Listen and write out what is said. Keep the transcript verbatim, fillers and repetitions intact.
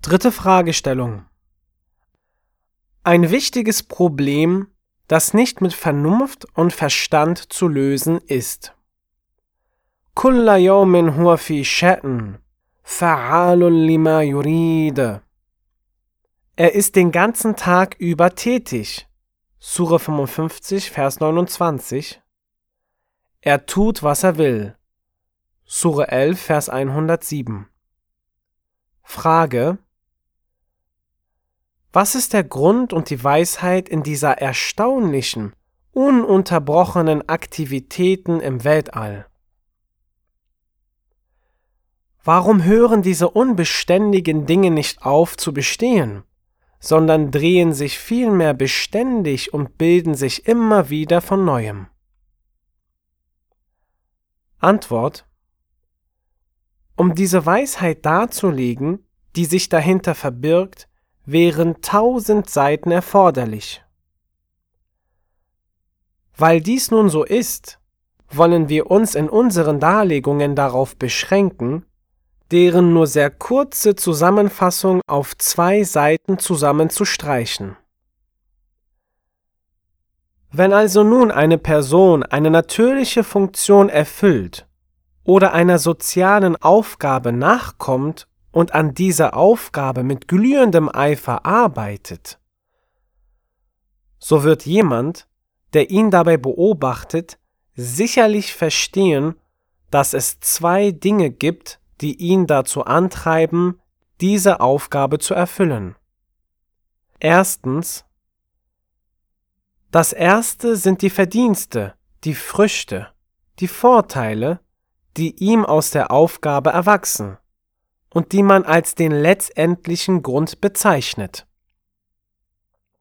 Dritte Fragestellung. Ein wichtiges Problem, das nicht mit Vernunft und Verstand zu lösen ist. Kulla yawmin huwa fi sha'n, fa'alun lima yurid. Er ist den ganzen Tag über tätig. Sure fünfundfünfzig, Vers neunundzwanzig. Er tut, was er will. Sure elf, Vers hundertsieben. Frage: Was ist der Grund und die Weisheit in dieser erstaunlichen, ununterbrochenen Aktivitäten im Weltall? Warum hören diese unbeständigen Dinge nicht auf zu bestehen, sondern drehen sich vielmehr beständig und bilden sich immer wieder von Neuem? Antwort: Um diese Weisheit darzulegen, die sich dahinter verbirgt, wären tausend Seiten erforderlich. Weil dies nun so ist, wollen wir uns in unseren Darlegungen darauf beschränken, deren nur sehr kurze Zusammenfassung auf zwei Seiten zusammenzustreichen. Wenn also nun eine Person eine natürliche Funktion erfüllt oder einer sozialen Aufgabe nachkommt und an dieser Aufgabe mit glühendem Eifer arbeitet, so wird jemand, der ihn dabei beobachtet, sicherlich verstehen, dass es zwei Dinge gibt, die ihn dazu antreiben, diese Aufgabe zu erfüllen. Erstens: Das erste sind die Verdienste, die Früchte, die Vorteile, die ihm aus der Aufgabe erwachsen und die man als den letztendlichen Grund bezeichnet.